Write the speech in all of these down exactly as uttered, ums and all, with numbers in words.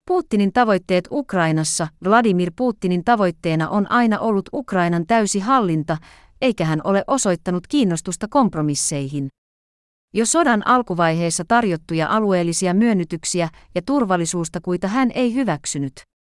Putinin tavoitteet Ukrainassa. Vladimir Putinin tavoitteena on aina ollut Ukrainan täysi hallinta, eikä hän ole osoittanut kiinnostusta kompromisseihin. Jo sodan alkuvaiheessa tarjottuja alueellisia myönnytyksiä ja turvallisuustakuita hän ei hyväksynyt.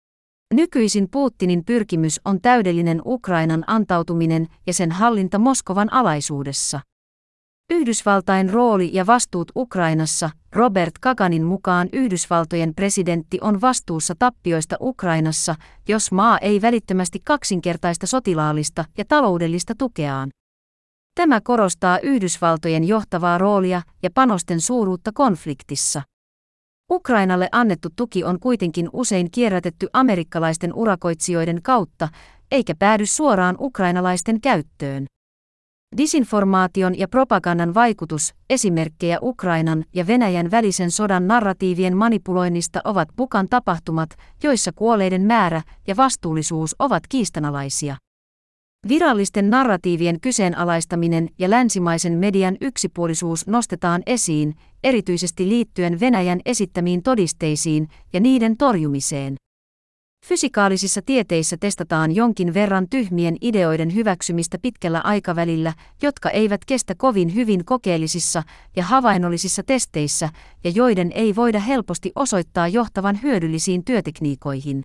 Nykyisin Putinin pyrkimys on täydellinen Ukrainan antautuminen ja sen hallinta Moskovan alaisuudessa. Yhdysvaltain rooli ja vastuut Ukrainassa. Robert Kaganin mukaan Yhdysvaltojen presidentti on vastuussa tappioista Ukrainassa, jos maa ei välittömästi kaksinkertaista sotilaallista ja taloudellista tukeaan. Tämä korostaa Yhdysvaltojen johtavaa roolia ja panosten suuruutta konfliktissa. Ukrainalle annettu tuki on kuitenkin usein kierrätetty amerikkalaisten urakoitsijoiden kautta, eikä päädy suoraan ukrainalaisten käyttöön. Disinformaation ja propagandan vaikutus, esimerkkejä Ukrainan ja Venäjän välisen sodan narratiivien manipuloinnista ovat Buchan tapahtumat, joissa kuolleiden määrä ja vastuullisuus ovat kiistanalaisia. Virallisten narratiivien kyseenalaistaminen ja länsimaisen median yksipuolisuus nostetaan esiin, erityisesti liittyen Venäjän esittämiin todisteisiin ja niiden torjumiseen. Fysikaalisissa tieteissä testataan jonkin verran tyhmien ideoiden hyväksymistä pitkällä aikavälillä, jotka eivät kestä kovin hyvin kokeellisissa ja havainnollisissa testeissä ja joiden ei voida helposti osoittaa johtavan hyödyllisiin työtekniikoihin.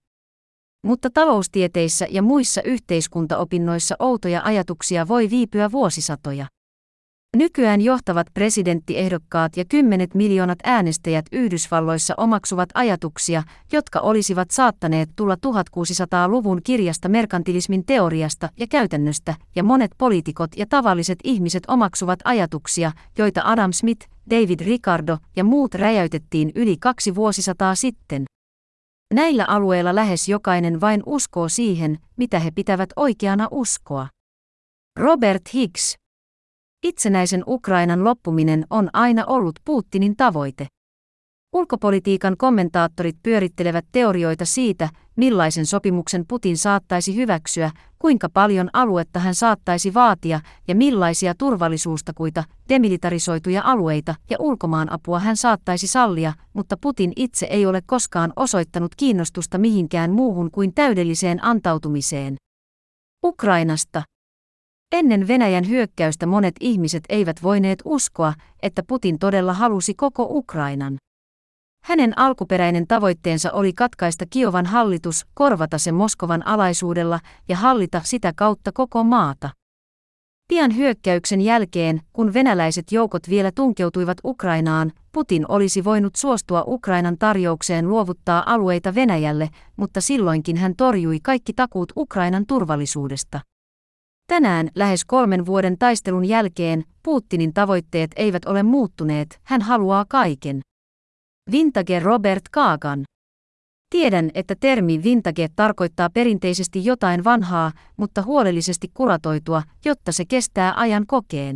Mutta taloustieteissä ja muissa yhteiskuntaopinnoissa outoja ajatuksia voi viipyä vuosisatoja. Nykyään johtavat presidenttiehdokkaat ja kymmenet miljoonat äänestäjät Yhdysvalloissa omaksuvat ajatuksia, jotka olisivat saattaneet tulla tuhatkuusisataaluvun kirjasta merkantilismin teoriasta ja käytännöstä, ja monet poliitikot ja tavalliset ihmiset omaksuvat ajatuksia, joita Adam Smith, David Ricardo ja muut räjäytettiin yli kaksi vuosisataa sitten. Näillä alueilla lähes jokainen vain uskoo siihen, mitä he pitävät oikeana uskoa. Robert Hicks. Itsenäisen Ukrainan loppuminen on aina ollut Putinin tavoite. Ulkopolitiikan kommentaattorit pyörittelevät teorioita siitä, millaisen sopimuksen Putin saattaisi hyväksyä, kuinka paljon aluetta hän saattaisi vaatia ja millaisia turvallisuustakuita, demilitarisoituja alueita ja ulkomaanapua hän saattaisi sallia, mutta Putin itse ei ole koskaan osoittanut kiinnostusta mihinkään muuhun kuin täydelliseen antautumiseen. Ukrainasta. Ennen Venäjän hyökkäystä monet ihmiset eivät voineet uskoa, että Putin todella halusi koko Ukrainan. Hänen alkuperäinen tavoitteensa oli katkaista Kiovan hallitus, korvata se Moskovan alaisuudella ja hallita sitä kautta koko maata. Pian hyökkäyksen jälkeen, kun venäläiset joukot vielä tunkeutuivat Ukrainaan, Putin olisi voinut suostua Ukrainan tarjoukseen luovuttaa alueita Venäjälle, mutta silloinkin hän torjui kaikki takuut Ukrainan turvallisuudesta. Tänään, lähes kolmen vuoden taistelun jälkeen, Putinin tavoitteet eivät ole muuttuneet, hän haluaa kaiken. Vintage Robert Kagan. Tiedän, että termi vintage tarkoittaa perinteisesti jotain vanhaa, mutta huolellisesti kuratoitua, jotta se kestää ajan kokeen.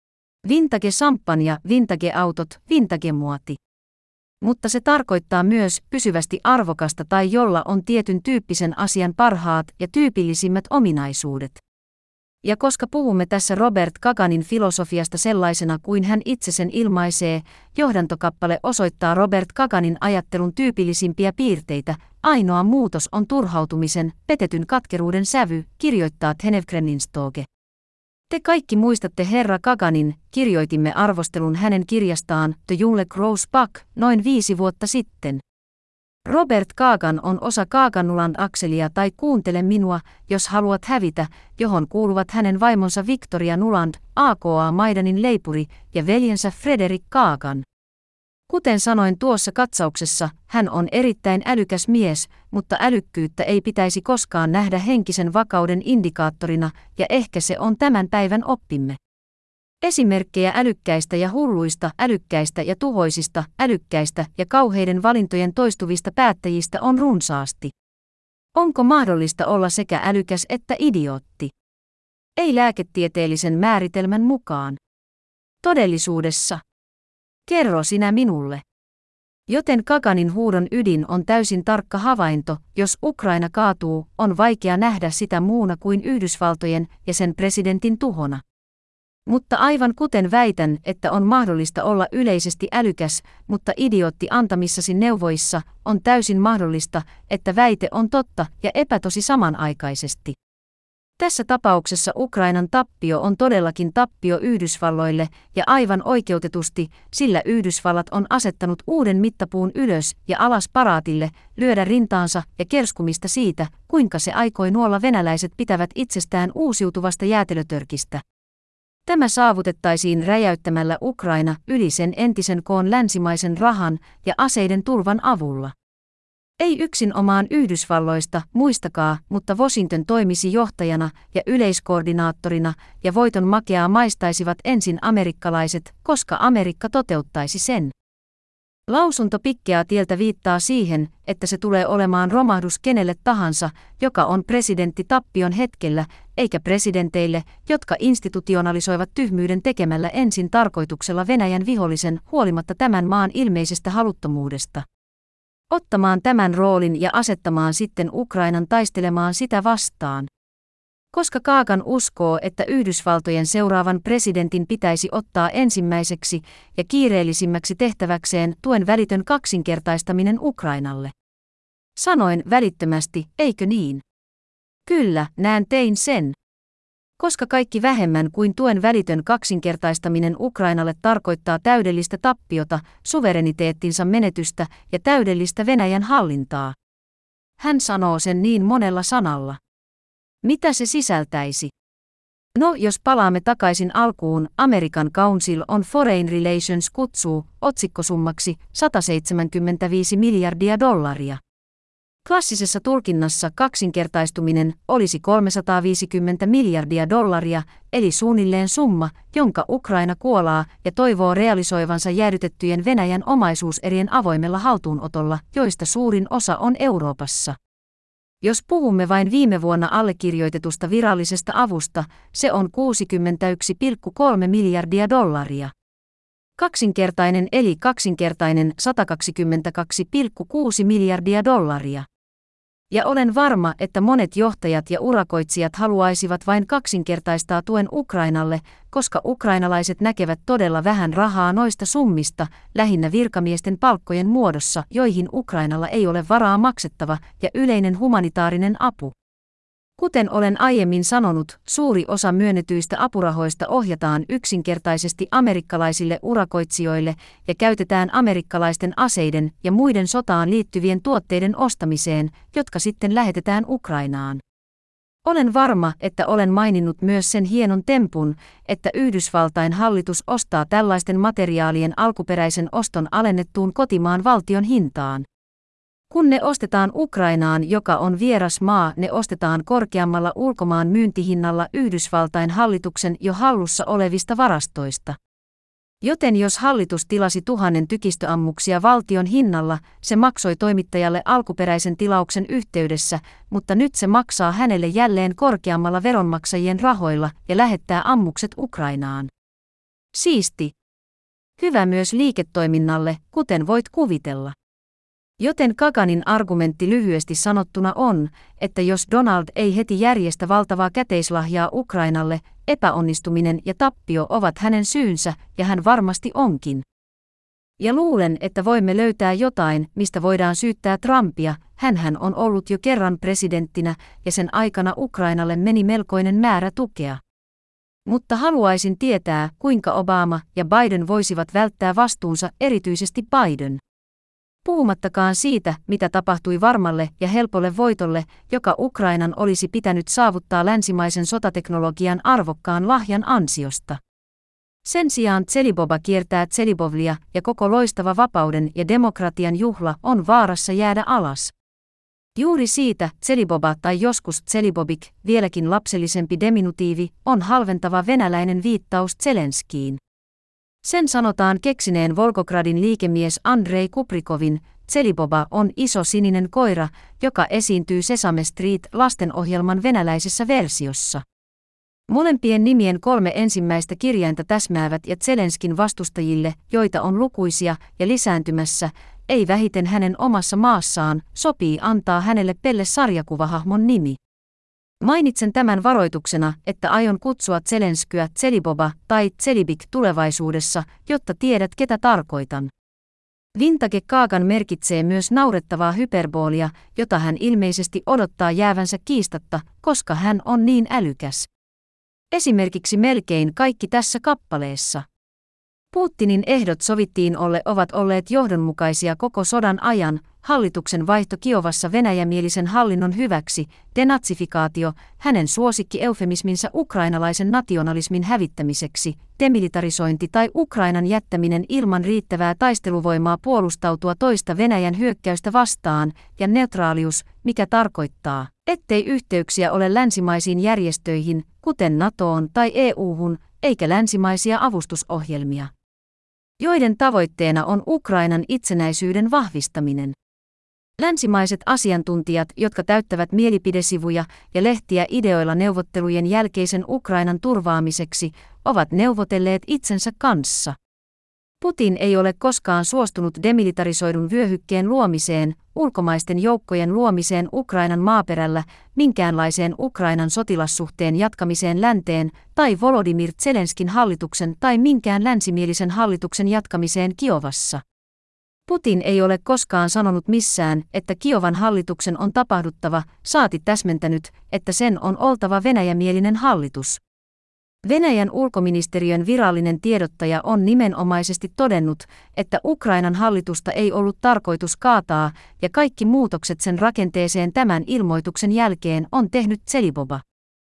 Vintage sampanja, vintage autot, vintage muoti. Mutta se tarkoittaa myös pysyvästi arvokasta tai jolla on tietyn tyyppisen asian parhaat ja tyypillisimmät ominaisuudet. Ja koska puhumme tässä Robert Kaganin filosofiasta sellaisena kuin hän itse sen ilmaisee, johdantokappale osoittaa Robert Kaganin ajattelun tyypillisimpiä piirteitä. Ainoa muutos on turhautumisen, petetyn katkeruuden sävy, kirjoittaa Tenevkreninstoke. Te kaikki muistatte herra Kaganin, kirjoitimme arvostelun hänen kirjastaan The Jungle Grows Back noin viisi vuotta sitten. Robert Kagan on osa Kagan-Nuland-akselia tai Kuuntele minua, jos haluat hävitä, johon kuuluvat hänen vaimonsa Victoria Nuland, A K A-Maidanin leipuri, ja veljensä Frederick Kagan. Kuten sanoin tuossa katsauksessa, hän on erittäin älykäs mies, mutta älykkyyttä ei pitäisi koskaan nähdä henkisen vakauden indikaattorina, ja ehkä se on tämän päivän oppimme. Esimerkkejä älykkäistä ja hulluista, älykkäistä ja tuhoisista, älykkäistä ja kauheiden valintojen toistuvista päättäjistä on runsaasti. Onko mahdollista olla sekä älykäs että idiootti? Ei lääketieteellisen määritelmän mukaan. Todellisuudessa. Kerro sinä minulle. Joten Kaganin huudon ydin on täysin tarkka havainto, jos Ukraina kaatuu, on vaikea nähdä sitä muuna kuin Yhdysvaltojen ja sen presidentin tuhona. Mutta aivan kuten väitän, että on mahdollista olla yleisesti älykäs, mutta idiootti antamissasi neuvoissa, on täysin mahdollista, että väite on totta ja epätosi samanaikaisesti. Tässä tapauksessa Ukrainan tappio on todellakin tappio Yhdysvalloille ja aivan oikeutetusti, sillä Yhdysvallat on asettanut uuden mittapuun ylös ja alas paraatille, lyödä rintaansa ja kerskumista siitä, kuinka se aikoi nuolla venäläiset pitävät itsestään uusiutuvasta jäätelötörkistä. Tämä saavutettaisiin räjäyttämällä Ukraina yli sen entisen koon länsimaisen rahan ja aseiden turvan avulla. Ei yksin omaan Yhdysvalloista, muistakaa, mutta Washington toimisi johtajana ja yleiskoordinaattorina, ja voiton makeaa maistaisivat ensin amerikkalaiset, koska Amerikka toteuttaisi sen. Lausunto pikkeaa tieltä viittaa siihen, että se tulee olemaan romahdus kenelle tahansa, joka on presidentti tappion hetkellä, eikä presidenteille, jotka institutionalisoivat tyhmyyden tekemällä ensin tarkoituksella Venäjän vihollisen huolimatta tämän maan ilmeisestä haluttomuudesta. Ottamaan tämän roolin ja asettamaan sitten Ukrainan taistelemaan sitä vastaan. Koska Kagan uskoo, että Yhdysvaltojen seuraavan presidentin pitäisi ottaa ensimmäiseksi ja kiireellisimmäksi tehtäväkseen tuen välitön kaksinkertaistaminen Ukrainalle. Sanoin välittömästi, eikö niin? Kyllä, näen tein sen. Koska kaikki vähemmän kuin tuen välitön kaksinkertaistaminen Ukrainalle tarkoittaa täydellistä tappiota, suvereniteettinsa menetystä ja täydellistä Venäjän hallintaa. Hän sanoo sen niin monella sanalla. Mitä se sisältäisi? No, jos palaamme takaisin alkuun, American Council on Foreign Relations kutsuu otsikkosummaksi sata seitsemänkymmentäviisi miljardia dollaria. Klassisessa tulkinnassa kaksinkertaistuminen olisi kolmesataaviisikymmentä miljardia dollaria, eli suunnilleen summa, jonka Ukraina kuolaa ja toivoo realisoivansa jäädytettyjen Venäjän omaisuuserien avoimella haltuunotolla, joista suurin osa on Euroopassa. Jos puhumme vain viime vuonna allekirjoitetusta virallisesta avusta, se on kuusikymmentäyksi pilkku kolme miljardia dollaria. Kaksinkertainen eli kaksinkertainen sata kaksikymmentäkaksi pilkku kuusi miljardia dollaria. Ja olen varma, että monet johtajat ja urakoitsijat haluaisivat vain kaksinkertaistaa tuen Ukrainalle, koska ukrainalaiset näkevät todella vähän rahaa noista summista, lähinnä virkamiesten palkkojen muodossa, joihin Ukrainalla ei ole varaa maksettava, ja yleinen humanitaarinen apu. Kuten olen aiemmin sanonut, suuri osa myönnetyistä apurahoista ohjataan yksinkertaisesti amerikkalaisille urakoitsijoille ja käytetään amerikkalaisten aseiden ja muiden sotaan liittyvien tuotteiden ostamiseen, jotka sitten lähetetään Ukrainaan. Olen varma, että olen maininnut myös sen hienon tempun, että Yhdysvaltain hallitus ostaa tällaisten materiaalien alkuperäisen oston alennettuun kotimaan valtion hintaan. Kun ne ostetaan Ukrainaan, joka on vieras maa, ne ostetaan korkeammalla ulkomaan myyntihinnalla Yhdysvaltain hallituksen jo hallussa olevista varastoista. Joten jos hallitus tilasi tuhannen tykistöammuksia valtion hinnalla, se maksoi toimittajalle alkuperäisen tilauksen yhteydessä, mutta nyt se maksaa hänelle jälleen korkeammalla veronmaksajien rahoilla ja lähettää ammukset Ukrainaan. Siisti. Hyvä myös liiketoiminnalle, kuten voit kuvitella. Joten Kaganin argumentti lyhyesti sanottuna on, että jos Donald ei heti järjestä valtavaa käteislahjaa Ukrainalle, epäonnistuminen ja tappio ovat hänen syynsä, ja hän varmasti onkin. Ja luulen, että voimme löytää jotain, mistä voidaan syyttää Trumpia, hänhän on ollut jo kerran presidenttinä, ja sen aikana Ukrainalle meni melkoinen määrä tukea. Mutta haluaisin tietää, kuinka Obama ja Biden voisivat välttää vastuunsa, erityisesti Biden. Puhumattakaan siitä, mitä tapahtui varmalle ja helpolle voitolle, joka Ukrainan olisi pitänyt saavuttaa länsimaisen sotateknologian arvokkaan lahjan ansiosta. Sen sijaan Tseliboba kiertää Tselibovlia ja koko loistava vapauden ja demokratian juhla on vaarassa jäädä alas. Juuri siitä Tseliboba tai joskus Tselibobik, vieläkin lapsellisempi diminutiivi, on halventava venäläinen viittaus Zelenskiin. Sen sanotaan keksineen Volgogradin liikemies Andrei Kuprikovin. Tseliboba on iso sininen koira, joka esiintyy Sesame Street -lastenohjelman venäläisessä versiossa. Molempien nimien kolme ensimmäistä kirjainta täsmäävät ja Zelenskin vastustajille, joita on lukuisia ja lisääntymässä, ei vähiten hänen omassa maassaan, sopii antaa hänelle pelle sarjakuvahahmon nimi. Mainitsen tämän varoituksena, että aion kutsua Zelenskyä Zeliboba tai Zelibik tulevaisuudessa, jotta tiedät ketä tarkoitan. Vintage Kagan merkitsee myös naurettavaa hyperbolia, jota hän ilmeisesti odottaa jäävänsä kiistatta, koska hän on niin älykäs. Esimerkiksi melkein kaikki tässä kappaleessa. Putinin ehdot sovittiin olle ovat olleet johdonmukaisia koko sodan ajan, hallituksen vaihto Kiovassa venäjämielisen hallinnon hyväksi, denatsifikaatio, hänen suosikki-eufemisminsa ukrainalaisen nationalismin hävittämiseksi, demilitarisointi tai Ukrainan jättäminen ilman riittävää taisteluvoimaa puolustautua toista Venäjän hyökkäystä vastaan, ja neutraalius, mikä tarkoittaa, ettei yhteyksiä ole länsimaisiin järjestöihin, kuten NATOon tai E U:hun, eikä länsimaisia avustusohjelmia, joiden tavoitteena on Ukrainan itsenäisyyden vahvistaminen. Länsimaiset asiantuntijat, jotka täyttävät mielipidesivuja ja lehtiä ideoilla neuvottelujen jälkeisen Ukrainan turvaamiseksi, ovat neuvotelleet itsensä kanssa. Putin ei ole koskaan suostunut demilitarisoidun vyöhykkeen luomiseen, ulkomaisten joukkojen luomiseen Ukrainan maaperällä, minkäänlaiseen Ukrainan sotilassuhteen jatkamiseen länteen tai Volodymyr Zelenskin hallituksen tai minkään länsimielisen hallituksen jatkamiseen Kiovassa. Putin ei ole koskaan sanonut missään, että Kiovan hallituksen on tapahduttava, saati täsmentänyt, että sen on oltava venäjämielinen hallitus. Venäjän ulkoministeriön virallinen tiedottaja on nimenomaisesti todennut, että Ukrainan hallitusta ei ollut tarkoitus kaataa ja kaikki muutokset sen rakenteeseen tämän ilmoituksen jälkeen on tehnyt Zeliboba.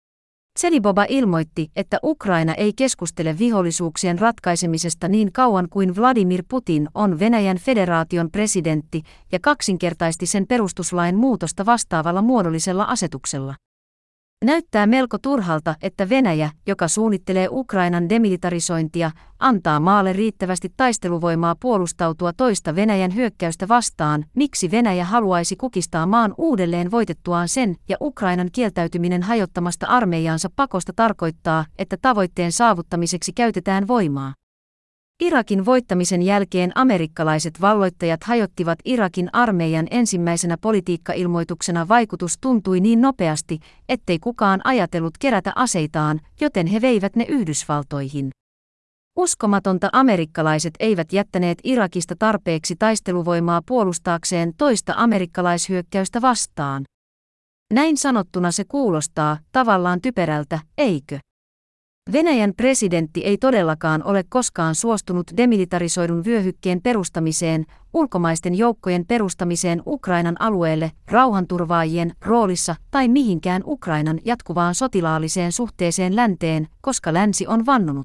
Zeliboba ilmoitti, että Ukraina ei keskustele vihollisuuksien ratkaisemisesta niin kauan kuin Vladimir Putin on Venäjän federaation presidentti ja kaksinkertaisti sen perustuslain muutosta vastaavalla muodollisella asetuksella. Näyttää melko turhalta, että Venäjä, joka suunnittelee Ukrainan demilitarisointia, antaa maalle riittävästi taisteluvoimaa puolustautua toista Venäjän hyökkäystä vastaan, miksi Venäjä haluaisi kukistaa maan uudelleen voitettuaan sen ja Ukrainan kieltäytyminen hajottamasta armeijaansa pakosta tarkoittaa, että tavoitteen saavuttamiseksi käytetään voimaa. Irakin voittamisen jälkeen amerikkalaiset valloittajat hajottivat Irakin armeijan ensimmäisenä politiikkailmoituksena. Vaikutus tuntui niin nopeasti, ettei kukaan ajatellut kerätä aseitaan, joten he veivät ne Yhdysvaltoihin. Uskomatonta, amerikkalaiset eivät jättäneet Irakista tarpeeksi taisteluvoimaa puolustaakseen toista amerikkalaishyökkäystä vastaan. Näin sanottuna se kuulostaa tavallaan typerältä, eikö? Venäjän presidentti ei todellakaan ole koskaan suostunut demilitarisoidun vyöhykkeen perustamiseen, ulkomaisten joukkojen perustamiseen Ukrainan alueelle, rauhanturvaajien roolissa tai mihinkään Ukrainan jatkuvaan sotilaalliseen suhteeseen länteen, koska länsi on vannonut.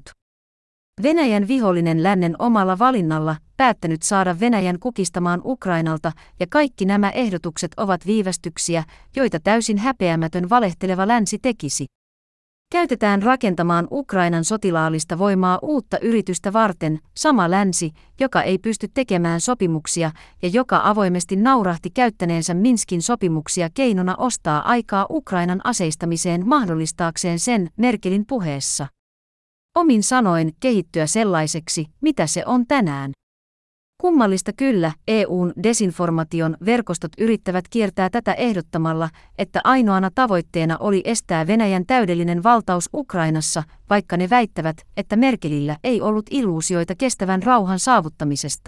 Venäjän vihollinen lännen omalla valinnalla, päättänyt saada Venäjän kukistamaan Ukrainalta, ja kaikki nämä ehdotukset ovat viivästyksiä, joita täysin häpeämätön valehteleva länsi tekisi. Käytetään rakentamaan Ukrainan sotilaallista voimaa uutta yritystä varten, sama länsi, joka ei pysty tekemään sopimuksia ja joka avoimesti naurahti käyttäneensä Minskin sopimuksia keinona ostaa aikaa Ukrainan aseistamiseen mahdollistaakseen sen Merkelin puheessa. Omin sanoin kehittyä sellaiseksi, mitä se on tänään. Kummallista kyllä, E U:n desinformaation verkostot yrittävät kiertää tätä ehdottamalla, että ainoana tavoitteena oli estää Venäjän täydellinen valtaus Ukrainassa, vaikka ne väittävät, että Merkelillä ei ollut illuusioita kestävän rauhan saavuttamisesta.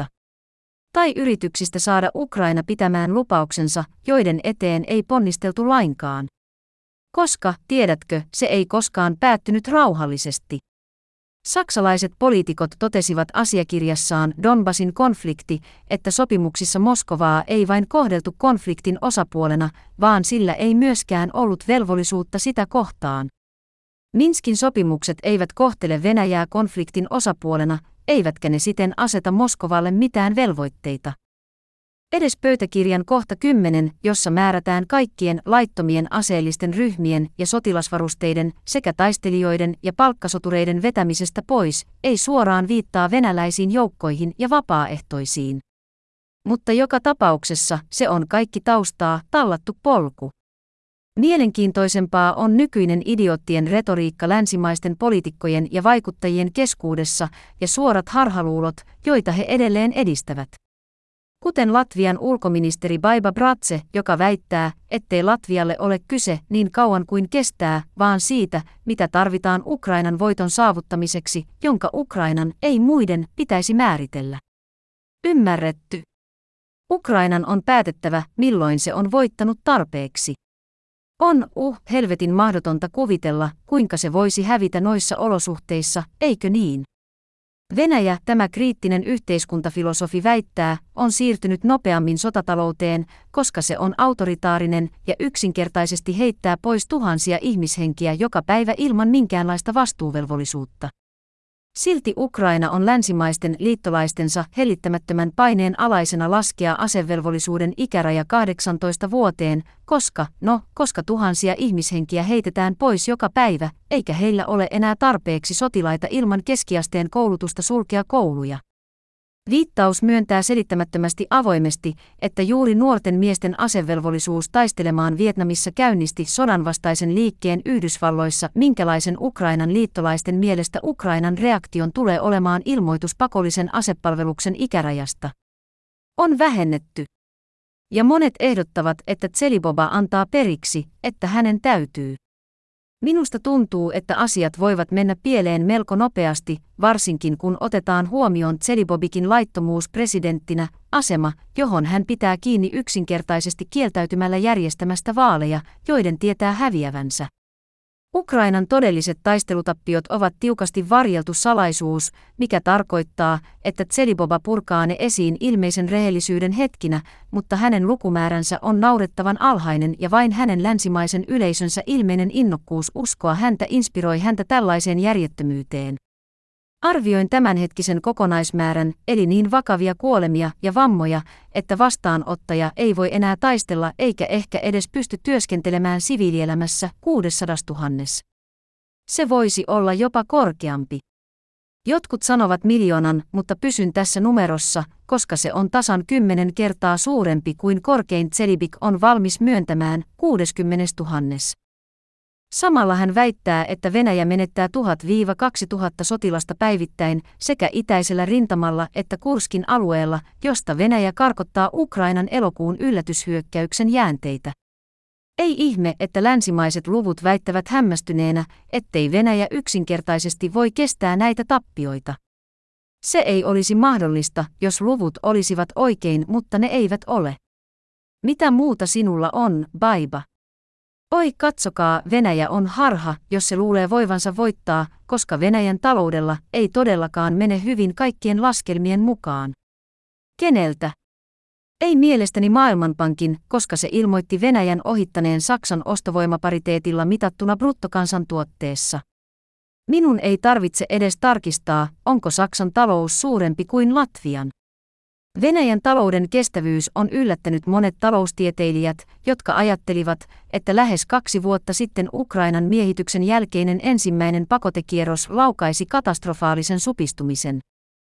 Tai yrityksistä saada Ukraina pitämään lupauksensa, joiden eteen ei ponnisteltu lainkaan. Koska, tiedätkö, se ei koskaan päättynyt rauhallisesti. Saksalaiset poliitikot totesivat asiakirjassaan Donbasin konflikti, että sopimuksissa Moskovaa ei vain kohdeltu konfliktin osapuolena, vaan sillä ei myöskään ollut velvollisuutta sitä kohtaan. Minskin sopimukset eivät kohtele Venäjää konfliktin osapuolena, eivätkä ne siten aseta Moskovalle mitään velvoitteita. Edes pöytäkirjan kohta kymmenen, jossa määrätään kaikkien laittomien aseellisten ryhmien ja sotilasvarusteiden sekä taistelijoiden ja palkkasotureiden vetämisestä pois, ei suoraan viittaa venäläisiin joukkoihin ja vapaaehtoisiin. Mutta joka tapauksessa se on kaikki taustaa tallattu polku. Mielenkiintoisempaa on nykyinen idioottien retoriikka länsimaisten poliitikkojen ja vaikuttajien keskuudessa ja suorat harhaluulot, joita he edelleen edistävät. Kuten Latvian ulkoministeri Baiba Brace, joka väittää, ettei Latvialle ole kyse niin kauan kuin kestää, vaan siitä, mitä tarvitaan Ukrainan voiton saavuttamiseksi, jonka Ukrainan ei muiden pitäisi määritellä. Ymmärretty. Ukrainan on päätettävä, milloin se on voittanut tarpeeksi. On uh helvetin mahdotonta kuvitella, kuinka se voisi hävitä noissa olosuhteissa, eikö niin? Venäjä, tämä kriittinen yhteiskuntafilosofi väittää, on siirtynyt nopeammin sotatalouteen, koska se on autoritaarinen ja yksinkertaisesti heittää pois tuhansia ihmishenkiä joka päivä ilman minkäänlaista vastuuvelvollisuutta. Silti Ukraina on länsimaisten liittolaistensa hellittämättömän paineen alaisena laskea asevelvollisuuden ikäraja kahdeksantoista vuoteen, koska, no, koska tuhansia ihmishenkiä heitetään pois joka päivä, eikä heillä ole enää tarpeeksi sotilaita ilman keskiasteen koulutusta sulkea kouluja. Viittaus myöntää selittämättömästi avoimesti, että juuri nuorten miesten asevelvollisuus taistelemaan Vietnamissa käynnisti sodanvastaisen liikkeen Yhdysvalloissa, minkälaisen Ukrainan liittolaisten mielestä Ukrainan reaktion tulee olemaan ilmoitus pakollisen asepalveluksen ikärajasta. On vähennetty. Ja monet ehdottavat, että Zeliboba antaa periksi, että hänen täytyy. Minusta tuntuu, että asiat voivat mennä pieleen melko nopeasti, varsinkin kun otetaan huomioon Zelibobikin laittomuus presidenttinä, asema, johon hän pitää kiinni yksinkertaisesti kieltäytymällä järjestämästä vaaleja, joiden tietää häviävänsä. Ukrainan todelliset taistelutappiot ovat tiukasti varjeltu salaisuus, mikä tarkoittaa, että Zeliboba purkaa ne esiin ilmeisen rehellisyyden hetkinä, mutta hänen lukumääränsä on naurettavan alhainen ja vain hänen länsimaisen yleisönsä ilmeinen innokkuus uskoa häntä inspiroi häntä tällaiseen järjettömyyteen. Arvioin tämänhetkisen kokonaismäärän, eli niin vakavia kuolemia ja vammoja, että vastaanottaja ei voi enää taistella eikä ehkä edes pysty työskentelemään siviilielämässä kuusisataatuhatta. Se voisi olla jopa korkeampi. Jotkut sanovat miljoonan, mutta pysyn tässä numerossa, koska se on tasan kymmenen kertaa suurempi kuin korkein Zelibik on valmis myöntämään, kuusikymmentätuhatta. Samalla hän väittää, että Venäjä menettää tuhat–kaksituhatta sotilasta päivittäin sekä itäisellä rintamalla että Kurskin alueella, josta Venäjä karkottaa Ukrainan elokuun yllätyshyökkäyksen jäänteitä. Ei ihme, että länsimaiset luvut väittävät hämmästyneenä, ettei Venäjä yksinkertaisesti voi kestää näitä tappioita. Se ei olisi mahdollista, jos luvut olisivat oikein, mutta ne eivät ole. Mitä muuta sinulla on, Baiba? Oi katsokaa, Venäjä on harha, jos se luulee voivansa voittaa, koska Venäjän taloudella ei todellakaan mene hyvin kaikkien laskelmien mukaan. Keneltä? Ei mielestäni Maailmanpankin, koska se ilmoitti Venäjän ohittaneen Saksan ostovoimapariteetilla mitattuna bruttokansantuotteessa. Minun ei tarvitse edes tarkistaa, onko Saksan talous suurempi kuin Latvian. Venäjän talouden kestävyys on yllättänyt monet taloustieteilijät, jotka ajattelivat, että lähes kaksi vuotta sitten Ukrainan miehityksen jälkeinen ensimmäinen pakotekierros laukaisi katastrofaalisen supistumisen.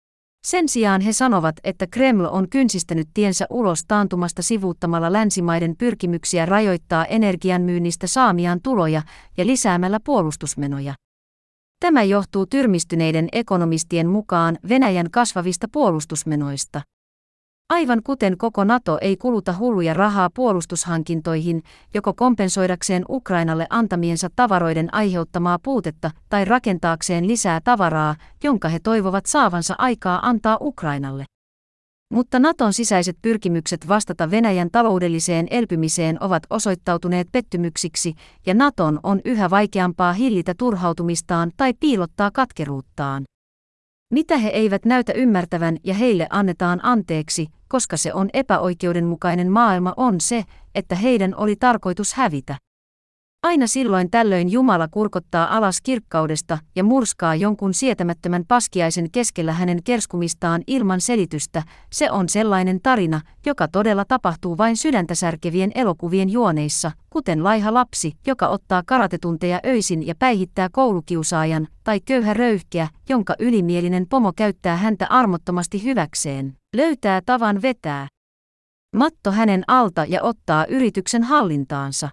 Sen sijaan he sanovat, että Kreml on kynsistänyt tiensä ulos taantumasta sivuuttamalla länsimaiden pyrkimyksiä rajoittaa energianmyynnistä saamiaan tuloja ja lisäämällä puolustusmenoja. Tämä johtuu tyrmistyneiden ekonomistien mukaan Venäjän kasvavista puolustusmenoista. Aivan kuten koko NATO ei kuluta hulluja rahaa puolustushankintoihin, joko kompensoidakseen Ukrainalle antamiensa tavaroiden aiheuttamaa puutetta tai rakentaakseen lisää tavaraa, jonka he toivovat saavansa aikaa antaa Ukrainalle. Mutta NATOn sisäiset pyrkimykset vastata Venäjän taloudelliseen elpymiseen ovat osoittautuneet pettymyksiksi, ja NATOn on yhä vaikeampaa hillitä turhautumistaan tai piilottaa katkeruuttaan. Mitä he eivät näytä ymmärtävän ja heille annetaan anteeksi, koska se on epäoikeudenmukainen maailma on se, että heidän oli tarkoitus hävitä. Aina silloin tällöin Jumala kurkottaa alas kirkkaudesta ja murskaa jonkun sietämättömän paskiaisen keskellä hänen kerskumistaan ilman selitystä. Se on sellainen tarina, joka todella tapahtuu vain sydäntä särkevien elokuvien juoneissa, kuten laiha lapsi, joka ottaa karatetunteja öisin ja päihittää koulukiusaajan, tai köyhä röyhkeä, jonka ylimielinen pomo käyttää häntä armottomasti hyväkseen, löytää tavan vetää matto hänen alta ja ottaa yrityksen hallintaansa.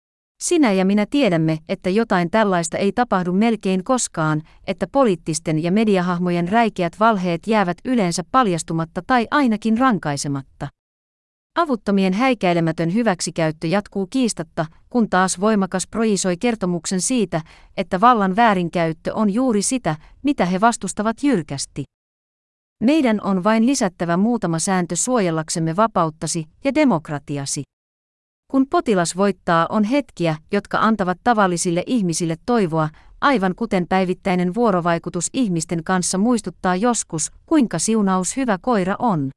Sinä ja minä tiedämme, että jotain tällaista ei tapahdu melkein koskaan, että poliittisten ja mediahahmojen räikeät valheet jäävät yleensä paljastumatta tai ainakin rankaisematta. Avuttomien häikäilemätön hyväksikäyttö jatkuu kiistatta, kun taas voimakas projisoi kertomuksen siitä, että vallan väärinkäyttö on juuri sitä, mitä he vastustavat jyrkästi. Meidän on vain lisättävä muutama sääntö suojellaksemme vapauttasi ja demokratiasi. Kun potilas voittaa, on hetkiä, jotka antavat tavallisille ihmisille toivoa, aivan kuten päivittäinen vuorovaikutus ihmisten kanssa muistuttaa joskus, kuinka siunaus hyvä koira on.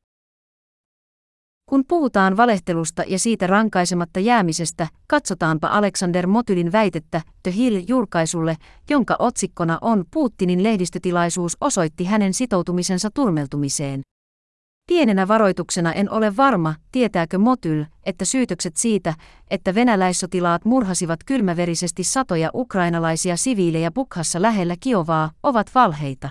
Kun puhutaan valehtelusta ja siitä rankaisematta jäämisestä, katsotaanpa Alexander Motylin väitettä The Hill-julkaisulle, jonka otsikkona on Putinin lehdistötilaisuus osoitti hänen sitoutumisensa turmeltumiseen. Pienenä varoituksena en ole varma, tietääkö Motyl, että syytökset siitä, että venäläissotilaat murhasivat kylmäverisesti satoja ukrainalaisia siviilejä Bukhassa lähellä Kiovaa, ovat valheita.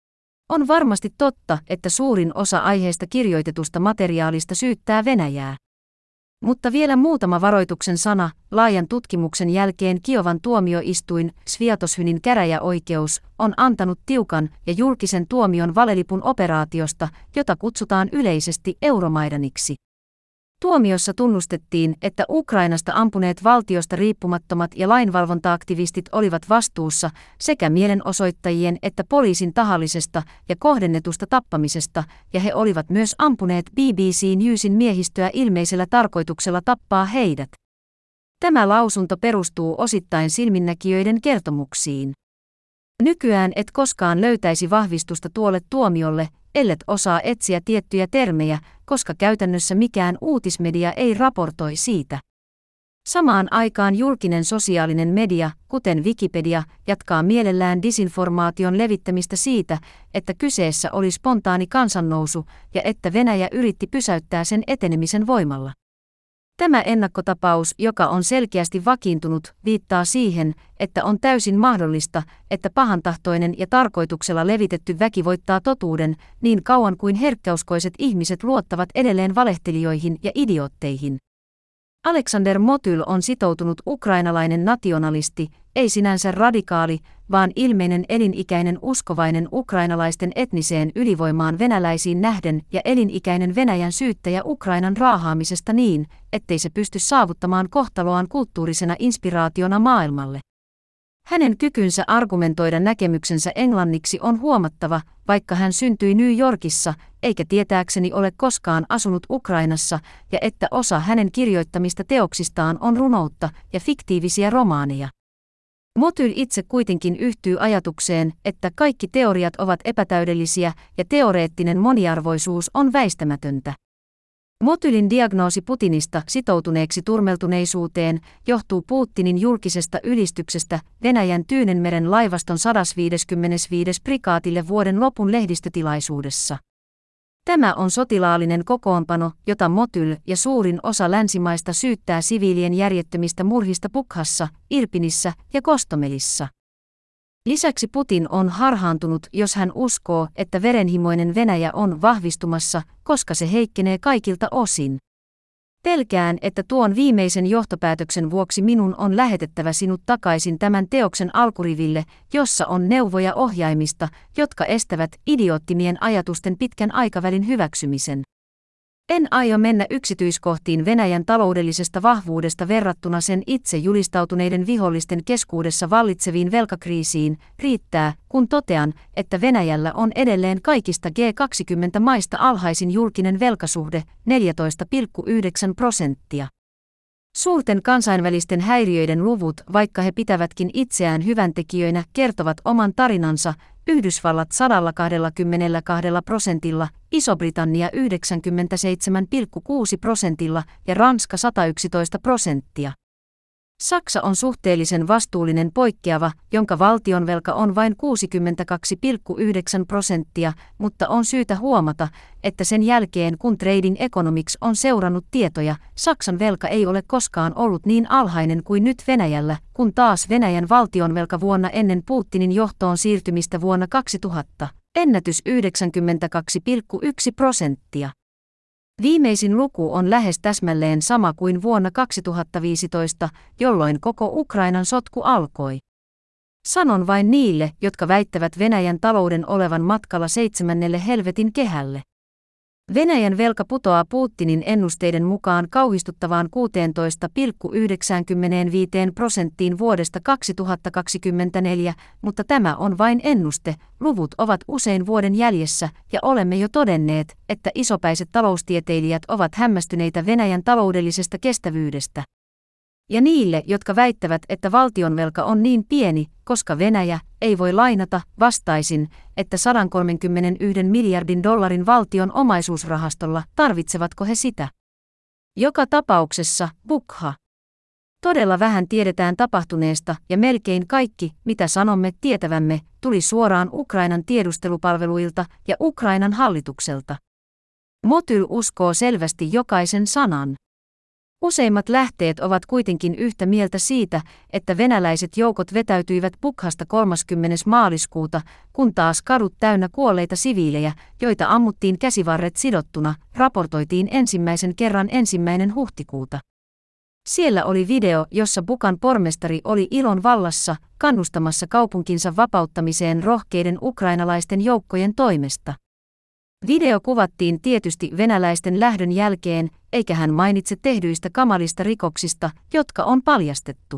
On varmasti totta, että suurin osa aiheesta kirjoitetusta materiaalista syyttää Venäjää. Mutta vielä muutama varoituksen sana, laajan tutkimuksen jälkeen Kiovan tuomioistuin, Sviatoshynin käräjäoikeus, on antanut tiukan ja julkisen tuomion valelipun operaatiosta, jota kutsutaan yleisesti Euromaidaniksi. Tuomiossa tunnustettiin, että Ukrainasta ampuneet valtiosta riippumattomat ja lainvalvonta-aktivistit olivat vastuussa sekä mielenosoittajien että poliisin tahallisesta ja kohdennetusta tappamisesta, ja he olivat myös ampuneet B B C Newsin miehistöä ilmeisellä tarkoituksella tappaa heidät. Tämä lausunto perustuu osittain silminnäkijöiden kertomuksiin. Nykyään et koskaan löytäisi vahvistusta tuolle tuomiolle, ellet osaa etsiä tiettyjä termejä, koska käytännössä mikään uutismedia ei raportoi siitä. Samaan aikaan julkinen sosiaalinen media, kuten Wikipedia, jatkaa mielellään disinformaation levittämistä siitä, että kyseessä oli spontaani kansannousu ja että Venäjä yritti pysäyttää sen etenemisen voimalla. Tämä ennakkotapaus, joka on selkeästi vakiintunut, viittaa siihen, että on täysin mahdollista, että pahantahtoinen ja tarkoituksella levitetty väki voittaa totuuden niin kauan kuin herkkäuskoiset ihmiset luottavat edelleen valehtelijoihin ja idiootteihin. Alexander Motyl on sitoutunut ukrainalainen nationalisti, ei sinänsä radikaali, vaan ilmeinen elinikäinen uskovainen ukrainalaisten etniseen ylivoimaan venäläisiin nähden ja elinikäinen Venäjän syyttäjä Ukrainan raahaamisesta niin, ettei se pysty saavuttamaan kohtaloaan kulttuurisena inspiraationa maailmalle. Hänen kykynsä argumentoida näkemyksensä englanniksi on huomattava, vaikka hän syntyi New Yorkissa, eikä tietääkseni ole koskaan asunut Ukrainassa, ja että osa hänen kirjoittamista teoksistaan on runoutta ja fiktiivisiä romaaneja. Motyl itse kuitenkin yhtyy ajatukseen, että kaikki teoriat ovat epätäydellisiä ja teoreettinen moniarvoisuus on väistämätöntä. Motylin diagnoosi Putinista sitoutuneeksi turmeltuneisuuteen johtuu Putinin julkisesta ylistyksestä Venäjän Tyynenmeren laivaston sata viisikymmentäviisi prikaatille vuoden lopun lehdistötilaisuudessa. Tämä on sotilaallinen kokoonpano, jota Motyl ja suurin osa länsimaista syyttää siviilien järjettömistä murhista Bukhassa, Irpinissä ja Gostomelissa. Lisäksi Putin on harhaantunut, jos hän uskoo, että verenhimoinen Venäjä on vahvistumassa, koska se heikkenee kaikilta osin. Pelkään, että tuon viimeisen johtopäätöksen vuoksi minun on lähetettävä sinut takaisin tämän teoksen alkuriville, jossa on neuvoja ohjaimista, jotka estävät idioottimien ajatusten pitkän aikavälin hyväksymisen. En aio mennä yksityiskohtiin Venäjän taloudellisesta vahvuudesta verrattuna sen itse julistautuneiden vihollisten keskuudessa vallitseviin velkakriisiin, riittää, kun totean, että Venäjällä on edelleen kaikista G kaksikymmentä maista alhaisin julkinen velkasuhde, neljätoista pilkku yhdeksän prosenttia. Suurten kansainvälisten häiriöiden luvut, vaikka he pitävätkin itseään hyväntekijöinä, kertovat oman tarinansa, Yhdysvallat sata kaksikymmentäkaksi prosentilla, Iso-Britannia yhdeksänkymmentäseitsemän pilkku kuusi prosentilla ja Ranska sata yksitoista prosenttia. Saksa on suhteellisen vastuullinen poikkeava, jonka valtionvelka on vain kuusikymmentäkaksi pilkku yhdeksän prosenttia, mutta on syytä huomata, että sen jälkeen kun Trading Economics on seurannut tietoja, Saksan velka ei ole koskaan ollut niin alhainen kuin nyt Venäjällä, kun taas Venäjän valtionvelka vuonna ennen Putinin johtoon siirtymistä vuonna kaksituhatta, ennätys yhdeksänkymmentäkaksi pilkku yksi prosenttia. Viimeisin luku on lähes täsmälleen sama kuin vuonna kaksituhattaviisitoista, jolloin koko Ukrainan sotku alkoi. Sanon vain niille, jotka väittävät Venäjän talouden olevan matkalla seitsemännelle helvetin kehälle. Venäjän velka putoaa Putinin ennusteiden mukaan kauhistuttavaan kuusitoista pilkku yhdeksänkymmentäviisi prosenttiin vuodesta kaksituhattakaksikymmentäneljä, mutta tämä on vain ennuste, luvut ovat usein vuoden jäljessä ja olemme jo todenneet, että isopäiset taloustieteilijät ovat hämmästyneitä Venäjän taloudellisesta kestävyydestä. Ja niille, jotka väittävät, että valtionvelka on niin pieni, koska Venäjä ei voi lainata, vastaisin, että sata kolmekymmentäyksi miljardin dollarin valtion omaisuusrahastolla, tarvitsevatko he sitä? Joka tapauksessa, Bukha. Todella vähän tiedetään tapahtuneesta ja melkein kaikki, mitä sanomme tietävämme, tuli suoraan Ukrainan tiedustelupalveluilta ja Ukrainan hallitukselta. Motyl uskoo selvästi jokaisen sanan. Useimmat lähteet ovat kuitenkin yhtä mieltä siitä, että venäläiset joukot vetäytyivät Bukhasta kolmaskymmenes maaliskuuta, kun taas kadut täynnä kuolleita siviilejä, joita ammuttiin käsivarret sidottuna, raportoitiin ensimmäisen kerran ensimmäinen huhtikuuta. Siellä oli video, jossa Bukan pormestari oli ilon vallassa, kannustamassa kaupunkinsa vapauttamiseen rohkeiden ukrainalaisten joukkojen toimesta. Video kuvattiin tietysti venäläisten lähdön jälkeen, eikä hän mainitse tehdyistä kamalista rikoksista, jotka on paljastettu.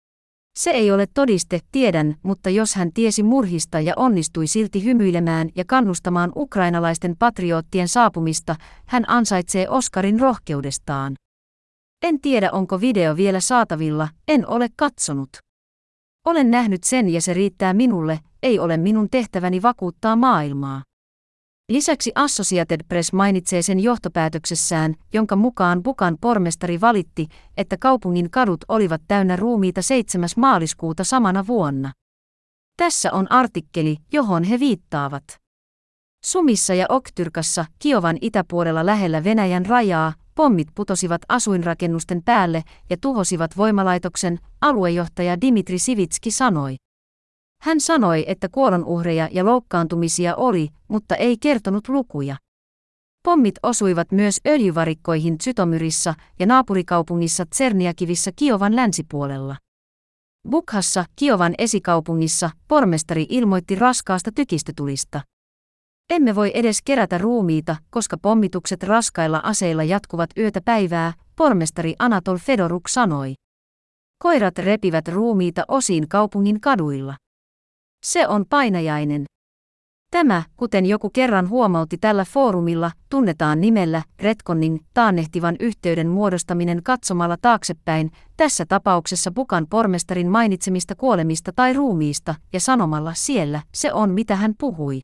Se ei ole todiste, tiedän, mutta jos hän tiesi murhista ja onnistui silti hymyilemään ja kannustamaan ukrainalaisten patriottien saapumista, hän ansaitsee Oscarin rohkeudestaan. En tiedä, onko video vielä saatavilla, en ole katsonut. Olen nähnyt sen ja se riittää minulle, ei ole minun tehtäväni vakuuttaa maailmaa. Lisäksi Associated Press mainitsee sen johtopäätöksessään, jonka mukaan Bukan pormestari valitti, että kaupungin kadut olivat täynnä ruumiita seitsemäs maaliskuuta samana vuonna. Tässä on artikkeli, johon he viittaavat. Sumissa ja Oktyrkassa, Kiovan itäpuolella lähellä Venäjän rajaa, pommit putosivat asuinrakennusten päälle ja tuhosivat voimalaitoksen, aluejohtaja Dimitri Sivitski sanoi. Hän sanoi, että kuolonuhreja ja loukkaantumisia oli, mutta ei kertonut lukuja. Pommit osuivat myös öljyvarikkoihin Zytomyrissa ja naapurikaupungissa Tserniakivissä Kiovan länsipuolella. Bukhassa, Kiovan esikaupungissa, pormestari ilmoitti raskaasta tykistötulista. Emme voi edes kerätä ruumiita, koska pommitukset raskailla aseilla jatkuvat yötä päivää, pormestari Anatol Fedoruk sanoi. Koirat repivät ruumiita osiin kaupungin kaduilla. Se on painajainen. Tämä, kuten joku kerran huomautti tällä foorumilla, tunnetaan nimellä retconning, taannehtivan yhteyden muodostaminen katsomalla taaksepäin, tässä tapauksessa Bukan pormestarin mainitsemista kuolemista tai ruumiista, ja sanomalla siellä, se on mitä hän puhui.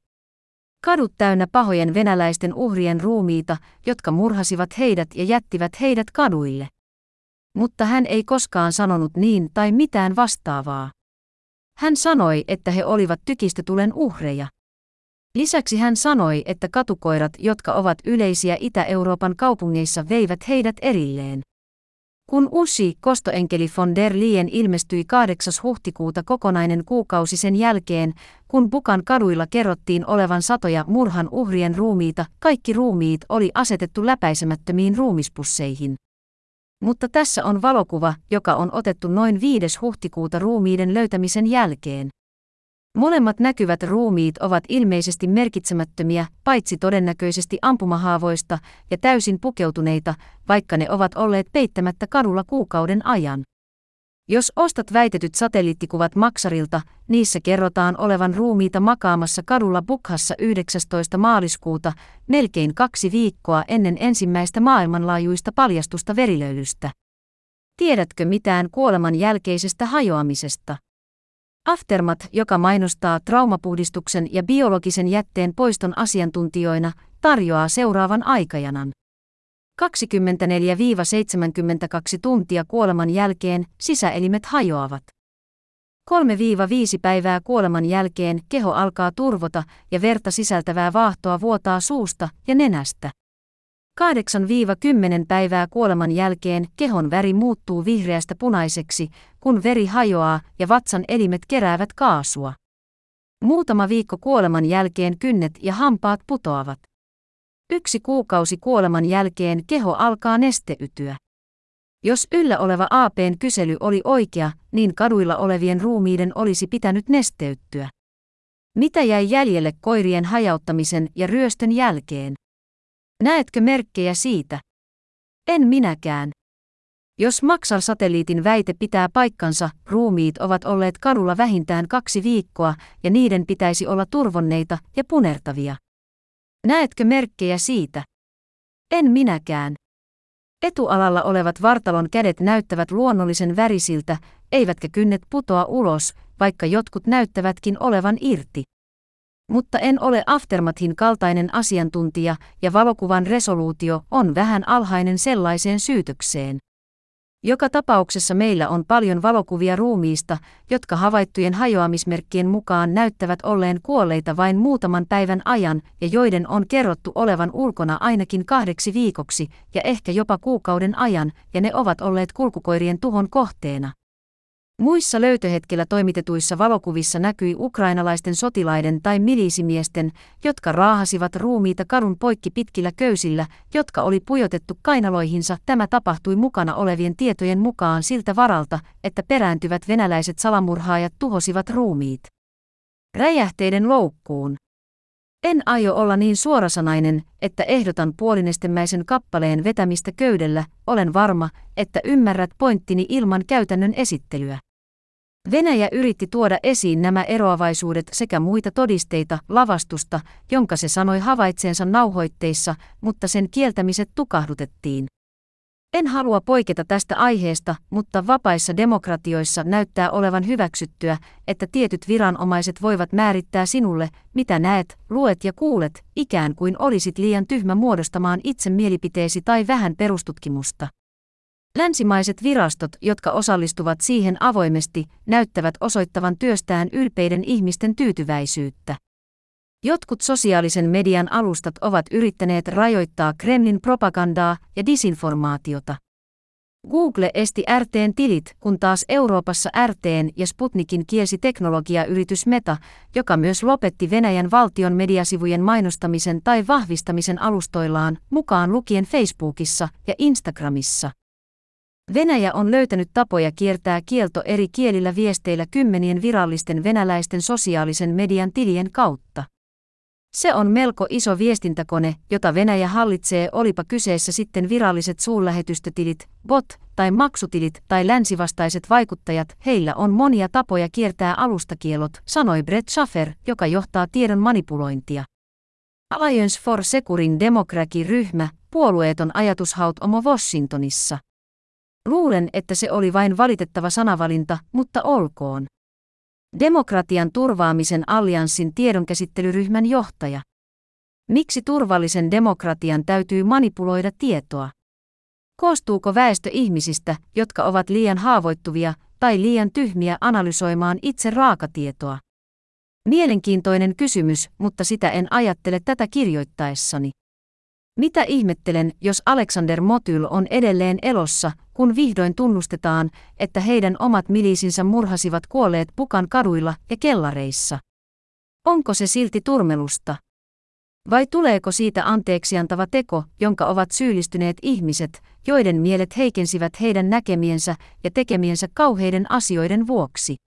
Kadut täynnä pahojen venäläisten uhrien ruumiita, jotka murhasivat heidät ja jättivät heidät kaduille. Mutta hän ei koskaan sanonut niin tai mitään vastaavaa. Hän sanoi, että he olivat tykistötulen uhreja. Lisäksi hän sanoi, että katukoirat, jotka ovat yleisiä Itä-Euroopan kaupungeissa, veivät heidät erilleen. Kun uusi kostoenkeli von der Leyen ilmestyi kahdeksas huhtikuuta kokonainen kuukausi sen jälkeen, kun Bukan kaduilla kerrottiin olevan satoja murhan uhrien ruumiita, kaikki ruumiit oli asetettu läpäisemättömiin ruumispusseihin. Mutta tässä on valokuva, joka on otettu noin viides huhtikuuta ruumiiden löytämisen jälkeen. Molemmat näkyvät ruumiit ovat ilmeisesti merkitsemättömiä, paitsi todennäköisesti ampumahaavoista ja täysin pukeutuneita, vaikka ne ovat olleet peittämättä kadulla kuukauden ajan. Jos ostat väitetyt satelliittikuvat maksarilta, niissä kerrotaan olevan ruumiita makaamassa kadulla Bukhassa yhdeksästoista maaliskuuta, melkein kaksi viikkoa ennen ensimmäistä maailmanlaajuista paljastusta verilöylystä. Tiedätkö mitään kuoleman jälkeisestä hajoamisesta? Aftermath, joka mainostaa traumapuhdistuksen ja biologisen jätteen poiston asiantuntijoina, tarjoaa seuraavan aikajanan. kaksikymmentäneljä seitsemänkymmentäkaksi tuntia kuoleman jälkeen sisäelimet hajoavat. kolme viisi päivää kuoleman jälkeen keho alkaa turvota ja verta sisältävää vaahtoa vuotaa suusta ja nenästä. kahdeksan kymmenen päivää kuoleman jälkeen kehon väri muuttuu vihreästä punaiseksi, kun veri hajoaa ja vatsan elimet keräävät kaasua. Muutama viikko kuoleman jälkeen kynnet ja hampaat putoavat. Yksi kuukausi kuoleman jälkeen keho alkaa nesteytyä. Jos yllä oleva A P:n kysely oli oikea, niin kaduilla olevien ruumiiden olisi pitänyt nesteyttyä. Mitä jäi jäljelle koirien hajauttamisen ja ryöstön jälkeen? Näetkö merkkejä siitä? En minäkään. Jos Maxar-satelliitin väite pitää paikkansa, ruumiit ovat olleet kadulla vähintään kaksi viikkoa ja niiden pitäisi olla turvonneita ja punertavia. Näetkö merkkejä siitä? En minäkään. Etualalla olevat vartalon kädet näyttävät luonnollisen värisiltä, eivätkä kynnet putoa ulos, vaikka jotkut näyttävätkin olevan irti. Mutta en ole Aftermathin kaltainen asiantuntija ja valokuvan resoluutio on vähän alhainen sellaiseen syytökseen. Joka tapauksessa meillä on paljon valokuvia ruumiista, jotka havaittujen hajoamismerkkien mukaan näyttävät olleen kuolleita vain muutaman päivän ajan ja joiden on kerrottu olevan ulkona ainakin kahdeksi viikoksi ja ehkä jopa kuukauden ajan, ja ne ovat olleet kulkukoirien tuhon kohteena. Muissa löytöhetkellä toimitetuissa valokuvissa näkyi ukrainalaisten sotilaiden tai miliisimiesten, jotka raahasivat ruumiita kadun poikki pitkillä köysillä, jotka oli pujotettu kainaloihinsa. Tämä tapahtui mukana olevien tietojen mukaan siltä varalta, että perääntyvät venäläiset salamurhaajat tuhosivat ruumiit räjähteiden loukkuun. En aio olla niin suorasanainen, että ehdotan puolinestemäisen kappaleen vetämistä köydellä, olen varma, että ymmärrät pointtini ilman käytännön esittelyä. Venäjä yritti tuoda esiin nämä eroavaisuudet sekä muita todisteita lavastusta, jonka se sanoi havaitseensa nauhoitteissa, mutta sen kieltämiset tukahdutettiin. En halua poiketa tästä aiheesta, mutta vapaissa demokratioissa näyttää olevan hyväksyttyä, että tietyt viranomaiset voivat määrittää sinulle, mitä näet, luet ja kuulet, ikään kuin olisit liian tyhmä muodostamaan itse mielipiteesi tai vähän perustutkimusta. Länsimaiset virastot, jotka osallistuvat siihen avoimesti, näyttävät osoittavan työstään ylpeiden ihmisten tyytyväisyyttä. Jotkut sosiaalisen median alustat ovat yrittäneet rajoittaa Kremlin propagandaa ja disinformaatiota. Google esti R T:n tilit, kun taas Euroopassa R T:n ja Sputnikin kielsi teknologiayritys Meta, joka myös lopetti Venäjän valtion mediasivujen mainostamisen tai vahvistamisen alustoillaan, mukaan lukien Facebookissa ja Instagramissa. Venäjä on löytänyt tapoja kiertää kielto eri kielillä viesteillä kymmenien virallisten venäläisten sosiaalisen median tilien kautta. Se on melko iso viestintäkone, jota Venäjä hallitsee, olipa kyseessä sitten viralliset suurlähetystötilit, bot- tai maksutilit tai länsivastaiset vaikuttajat, heillä on monia tapoja kiertää alustakielot, sanoi Brett Schaffer, joka johtaa tiedon manipulointia. Alliance for Securing Democracy-ryhmä, puolueeton ajatushautomo Washingtonissa. Luulen, että se oli vain valitettava sanavalinta, mutta olkoon. Demokratian turvaamisen allianssin tiedonkäsittelyryhmän johtaja. Miksi turvallisen demokratian täytyy manipuloida tietoa? Koostuuko väestö ihmisistä, jotka ovat liian haavoittuvia tai liian tyhmiä analysoimaan itse raakatietoa? Mielenkiintoinen kysymys, mutta sitä en ajattele tätä kirjoittaessani. Mitä ihmettelen, jos Alexander Motyl on edelleen elossa, kun vihdoin tunnustetaan, että heidän omat milisinsä murhasivat kuolleet Bukan kaduilla ja kellareissa? Onko se silti turmelusta? Vai tuleeko siitä anteeksiantava teko, jonka ovat syyllistyneet ihmiset, joiden mielet heikensivät heidän näkemiensä ja tekemiensä kauheiden asioiden vuoksi?